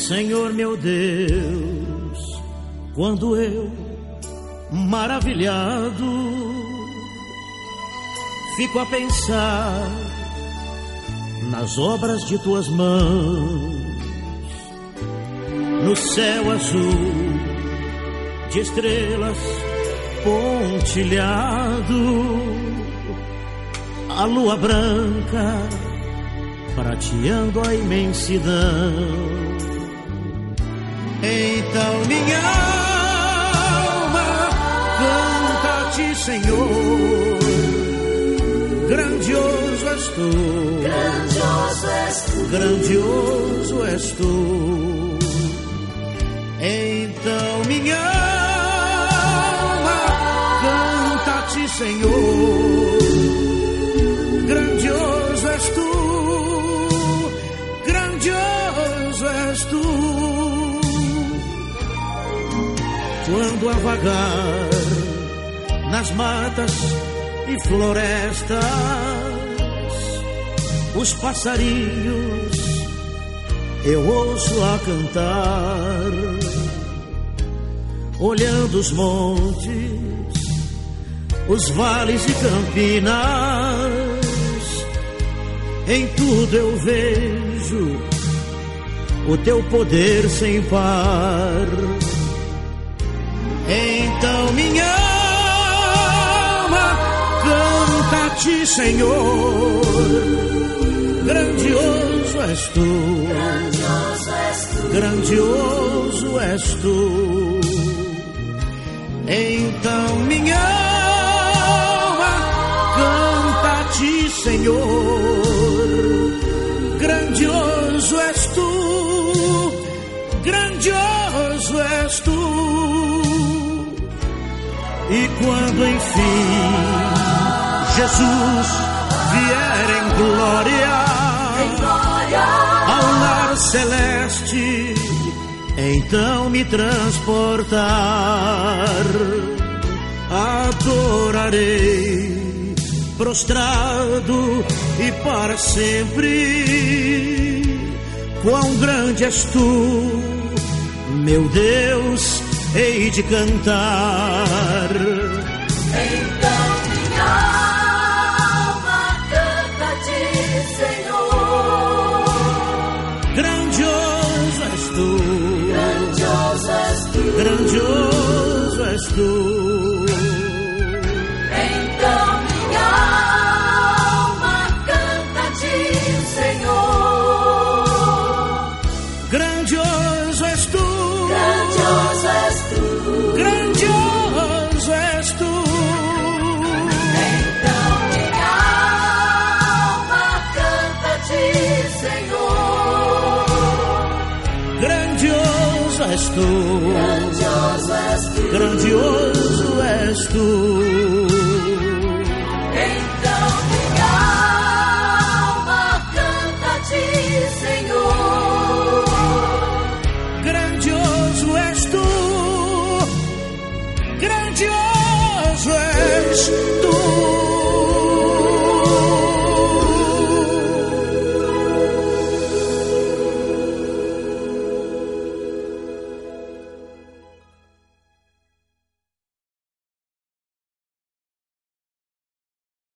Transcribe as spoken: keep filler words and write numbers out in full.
Senhor meu Deus, quando eu, maravilhado, fico a pensar nas obras de tuas mãos, no céu azul de estrelas pontilhado, a lua branca prateando a imensidão. Então minha alma canta-te, Senhor, grandioso és tu, grandioso és tu, grandioso és tu. Então minha alma canta-te, Senhor, grandioso és tu, grandioso és tu. Quando a vagar nas matas e florestas, os passarinhos eu ouço a cantar, olhando os montes, os vales e campinas, em tudo eu vejo o teu poder sem par. Então minha alma canta-te, Senhor, grandioso és tu, grandioso és tu, grandioso és tu. Então minha alma canta-te, Senhor, grandioso és tu, grandioso és tu. E quando enfim Jesus vier em glória, em glória ao lar celeste, então me transportar, adorarei prostrado e para sempre. Quão grande és tu, meu Deus, hei de cantar. Então minha alma canta-te, Senhor, grandioso és tu, grandioso és tu, grandioso és tu. Então minha alma canta-te, Senhor, Grandioso és tu, grandioso és tu, grandioso és tu. então minha alma canta-te, Senhor, Grandioso és tu, grandioso és tu, grandioso és tu.